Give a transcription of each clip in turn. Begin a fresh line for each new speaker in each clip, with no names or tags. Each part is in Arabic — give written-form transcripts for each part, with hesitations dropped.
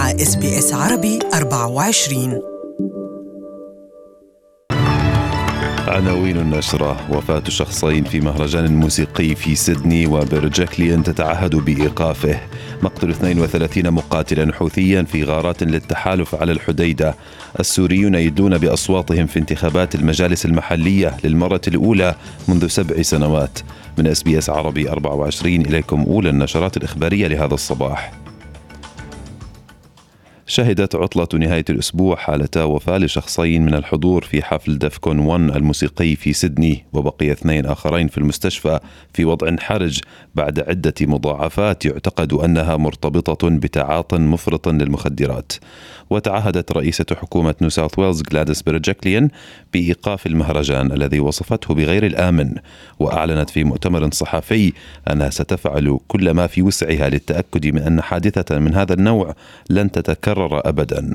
مع SBS عربي 24.
عناوين النشرة: وفاة شخصين في مهرجان موسيقي في سيدني، وبرجكليان تتعهد بإيقافه. مقتل 32 مقاتلا حوثيا في غارات للتحالف على الحديدة. السوريون يدلون بأصواتهم في انتخابات المجالس المحلية للمرة الأولى منذ 7 سنوات. من SBS عربي 24 إليكم أولى النشرات الإخبارية لهذا الصباح. شهدت عطلة نهاية الأسبوع حالة وفاة لشخصين من الحضور في حفل دفكون 1 الموسيقي في سيدني، وبقي 2 آخرين في المستشفى في وضع حرج بعد عدة مضاعفات يعتقد أنها مرتبطة بتعاطٍ مفرط للمخدرات. وتعهدت رئيسة حكومة نيو ساوث ويلز غلاديس برجكليان بإيقاف المهرجان الذي وصفته بغير الآمن، وأعلنت في مؤتمر صحفي أنها ستفعل كل ما في وسعها للتأكد من أن حادثة من هذا النوع لن تتكرر أبدا.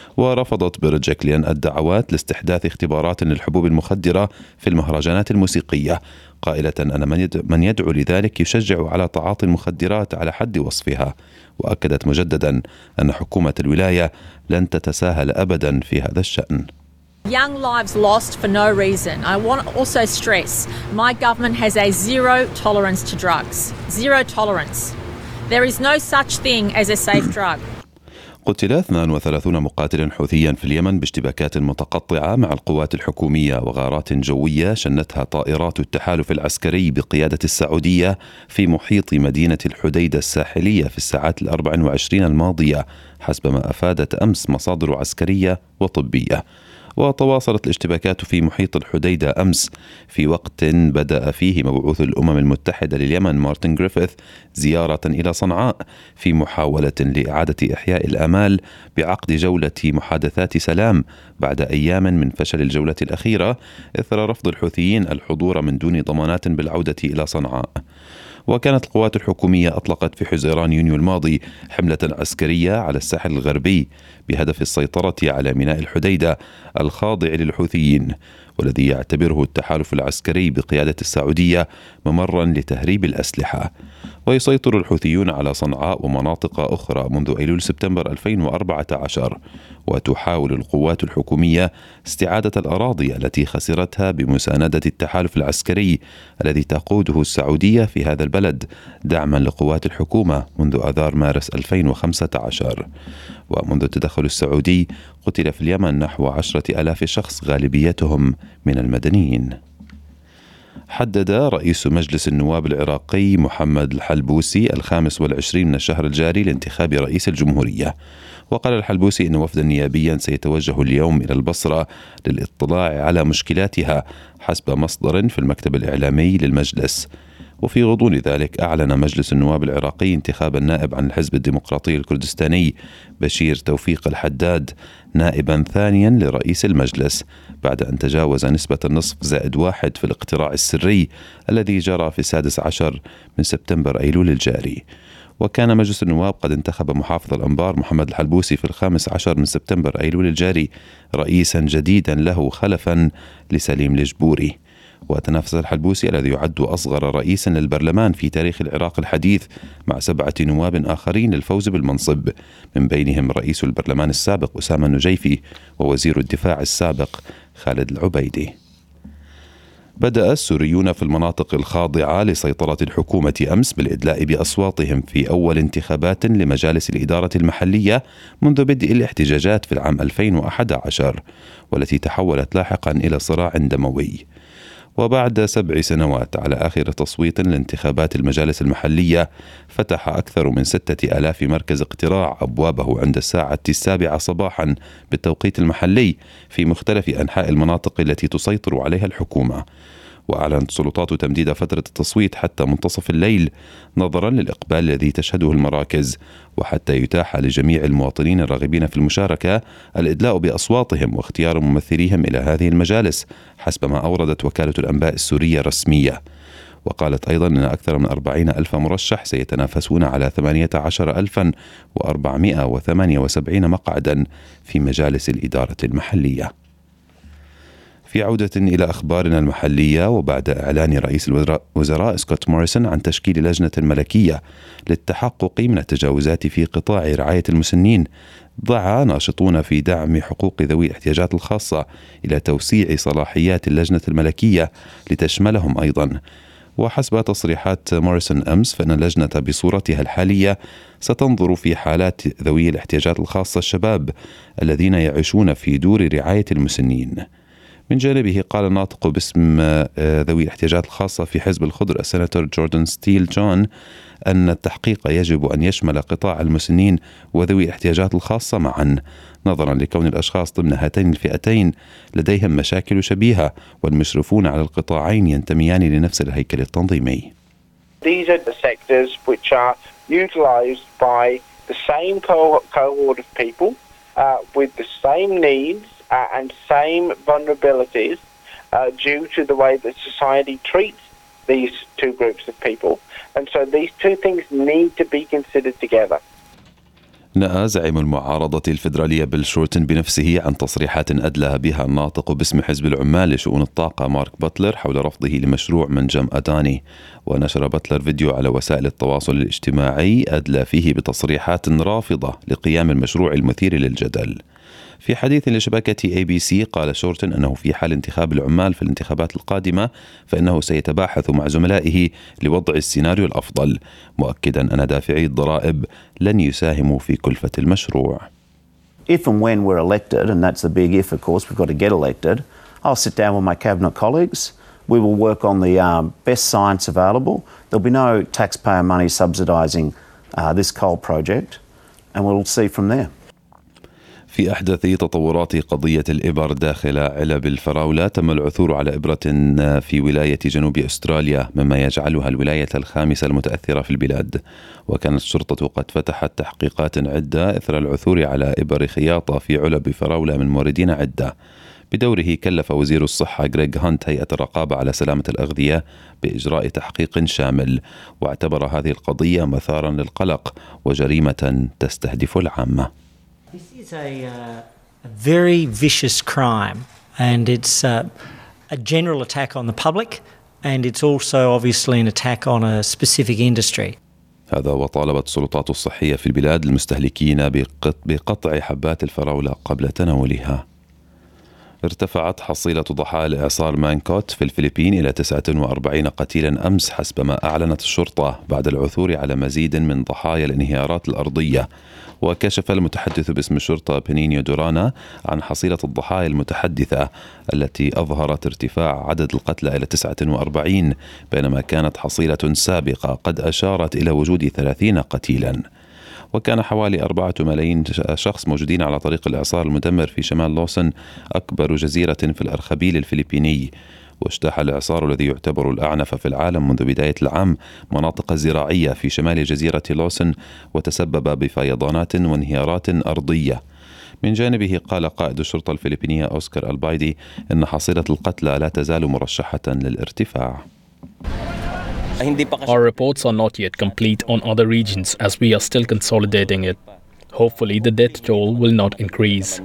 ورفضت برجكليان الدعوات لاستحداث اختبارات للحبوب المخدرة في المهرجانات الموسيقية، قائلة أن من يدعو لذلك يشجع على تعاطي المخدرات على حد وصفها. وأكدت مجددا أن حكومة الولاية لن تتساهل أبدا في هذا الشأن.
Young lives lost for no reason. I want to also stress my government has a zero tolerance to drugs. Zero tolerance. There is no such thing as a safe drug.
قتل 32 مقاتلا حوثيا في اليمن باشتباكات متقطعة مع القوات الحكومية وغارات جوية شنتها طائرات التحالف العسكري بقيادة السعودية في محيط مدينة الحديدة الساحلية في الساعات 24 الماضية، حسب ما أفادت أمس مصادر عسكرية وطبية. وتواصلت الاشتباكات في محيط الحديدة أمس في وقت بدأ فيه مبعوث الأمم المتحدة لليمن مارتن غريفيث زيارة إلى صنعاء في محاولة لإعادة إحياء الآمال بعقد جولة محادثات سلام بعد أيام من فشل الجولة الأخيرة إثر رفض الحوثيين الحضور من دون ضمانات بالعودة إلى صنعاء. وكانت القوات الحكومية أطلقت في حزيران يونيو الماضي حملة عسكرية على الساحل الغربي بهدف السيطرة على ميناء الحديدة الخاضع للحوثيين، والذي يعتبره التحالف العسكري بقيادة السعودية ممرا لتهريب الأسلحة. ويسيطر الحوثيون على صنعاء ومناطق أخرى منذ أيلول سبتمبر 2014، وتحاول القوات الحكومية استعادة الأراضي التي خسرتها بمساندة التحالف العسكري الذي تقوده السعودية في هذا البلد دعما لقوات الحكومة منذ آذار مارس 2015. ومنذ التدخل السعودي قتل في اليمن نحو 10,000 شخص غالبيتهم من المدنيين. حدد رئيس مجلس النواب العراقي محمد الحلبوسي 25 من الشهر الجاري لانتخاب رئيس الجمهورية. وقال الحلبوسي إن وفدا نيابيا سيتوجه اليوم إلى البصرة للاطلاع على مشكلاتها حسب مصدر في المكتب الإعلامي للمجلس. وفي غضون ذلك أعلن مجلس النواب العراقي انتخاب النائب عن الحزب الديمقراطي الكردستاني بشير توفيق الحداد نائبا ثانيا لرئيس المجلس، بعد أن تجاوز نسبة النصف زائد 1 في الاقتراع السري الذي جرى في 16 من سبتمبر أيلول الجاري. وكان مجلس النواب قد انتخب محافظ الأنبار محمد الحلبوسي في 15 من سبتمبر أيلول الجاري رئيسا جديدا له خلفا لسليم الجبوري. وتنافس الحلبوسي الذي يعد أصغر رئيس للبرلمان في تاريخ العراق الحديث مع 7 نواب آخرين للفوز بالمنصب، من بينهم رئيس البرلمان السابق أسامة النجيفي ووزير الدفاع السابق خالد العبيدي. بدأ السوريون في المناطق الخاضعة لسيطرة الحكومة أمس بالإدلاء بأصواتهم في أول انتخابات لمجالس الإدارة المحلية منذ بدء الاحتجاجات في العام 2011، والتي تحولت لاحقا إلى صراع دموي. وبعد 7 سنوات على آخر تصويت لانتخابات المجالس المحلية، فتح أكثر من 6,000 مركز اقتراع أبوابه عند الساعة 7 صباحا بالتوقيت المحلي في مختلف أنحاء المناطق التي تسيطر عليها الحكومة. وأعلنت السلطات تمديد فترة التصويت حتى منتصف الليل نظرا للإقبال الذي تشهده المراكز، وحتى يتاح لجميع المواطنين الراغبين في المشاركة الإدلاء بأصواتهم واختيار ممثليهم إلى هذه المجالس حسب ما أوردت وكالة الأنباء السورية الرسمية. وقالت أيضا أن أكثر من 40,000 مرشح سيتنافسون على 18,478 مقعدا في مجالس الإدارة المحلية. في عودة إلى أخبارنا المحلية، وبعد إعلان رئيس الوزراء سكوت موريسون عن تشكيل لجنة ملكية للتحقق من التجاوزات في قطاع رعاية المسنين، دعا ناشطون في دعم حقوق ذوي الاحتياجات الخاصة إلى توسيع صلاحيات اللجنة الملكية لتشملهم أيضا. وحسب تصريحات موريسون أمس فإن اللجنة بصورتها الحالية ستنظر في حالات ذوي الاحتياجات الخاصة الشباب الذين يعيشون في دور رعاية المسنين. من جانبه قال الناطق باسم ذوي الاحتياجات الخاصة في حزب الخضر السيناتور جوردن ستيل جون أن التحقيق يجب أن يشمل قطاع المسنين وذوي الاحتياجات الخاصة معا، نظرا لكون الأشخاص ضمن هاتين الفئتين لديهم مشاكل شبيهة، والمشرفون على القطاعين ينتميان لنفس الهيكل التنظيمي.
These are the sectors which are utilised by the same cohort of people with the same needs and same vulnerabilities due to the way that society treats these two groups of people. And so these two things need to be considered together.
نأى زعيم المعارضة الفيدرالية بيل شورتن بنفسه عن تصريحات أدلى بها الناطق باسم حزب العمال لشؤون الطاقة مارك باتلر حول رفضه لمشروع منجم أداني. ونشر باتلر فيديو على وسائل التواصل الاجتماعي أدلى فيه بتصريحات رافضة لقيام المشروع المثير للجدل. في حديث لشبكة ABC قال شورتن أنه في حال انتخاب العمال في الانتخابات القادمة فإنه سيتباحث مع زملائه لوضع السيناريو الأفضل، مؤكدا أن دافعي الضرائب لن يساهموا في كلفة المشروع.
If and when we're elected, and that's the big if, of course, we've got to get elected, I'll sit down with my cabinet colleagues. We will work on the best science available. There'll be no taxpayer money subsidising this coal project, and we'll see from there.
في أحدث تطورات قضية الإبر داخل علب الفراولة، تم العثور على إبرة في ولاية جنوب أستراليا، مما يجعلها الولاية الخامسة المتأثرة في البلاد. وكانت الشرطة قد فتحت تحقيقات عدة إثر العثور على إبر خياطة في علب فراولة من موردين عدة. بدوره كلف وزير الصحة غريغ هانت هيئة الرقابة على سلامة الأغذية بإجراء تحقيق شامل، واعتبر هذه القضية مثارا للقلق وجريمة تستهدف العامة.
This is a very vicious crime, and it's a general attack on the public, and it's also obviously an attack on a specific industry.
هذا وطالبت السلطات الصحية في البلاد المستهلكين بقطع حبات الفراولة قبل تناولها. ارتفعت حصيلة ضحايا الإعصار مانكوت في الفلبين إلى 49 قتيلا أمس حسب ما أعلنت الشرطة، بعد العثور على مزيد من ضحايا الانهيارات الأرضية. وكشف المتحدث باسم الشرطة بينينيو دورانا عن حصيلة الضحايا المتحدثة التي أظهرت ارتفاع عدد القتلى إلى 49، بينما كانت حصيلة سابقة قد أشارت إلى وجود 30 قتيلا. وكان حوالي 4 ملايين شخص موجودين على طريق الإعصار المدمر في شمال لوسن، أكبر جزيرة في الأرخبيل الفلبيني. واجتاح الإعصار الذي يعتبر الأعنف في العالم منذ بداية العام مناطق زراعية في شمال جزيرة لوسن، وتسبب بفيضانات وانهيارات أرضية. من جانبه قال قائد الشرطة الفلبينية أوسكار البايدي إن حصيلة القتلى لا تزال مرشحة للارتفاع.
Our reports are not yet complete on other regions as we are still consolidating it. Hopefully the death toll will not increase.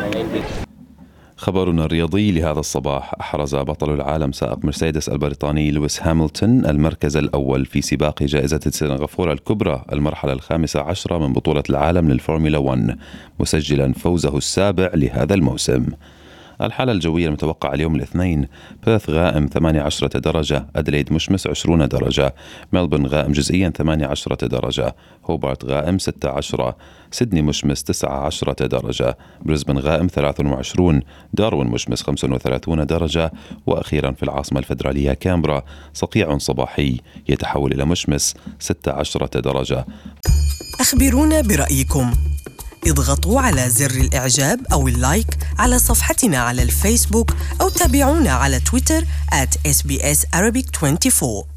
خبرنا الرياضي لهذا الصباح: أحرز بطل العالم سائق مرسيدس البريطاني لويس هاملتون المركز الأول في سباق جائزة سنغافورة الكبرى المرحلة 15 من بطولة العالم للفورمولا 1، مسجلا فوزه السابع لهذا الموسم. الحالة الجوية المتوقعة اليوم الاثنين: بيرث غائم 18 درجة، أدليد مشمس 20 درجة، ملبورن غائم جزئيا 18 درجة، هوبارت غائم 16، سيدني مشمس 19 درجة، بريسبن غائم 23، داروين مشمس 35 درجة، وأخيرا في العاصمة الفيدرالية كامبرا صقيع صباحي يتحول إلى مشمس 16 درجة.
أخبرونا برأيكم، اضغطوا على زر الإعجاب أو اللايك على صفحتنا على الفيسبوك، أو تابعونا على تويتر @SBS Arabic 24.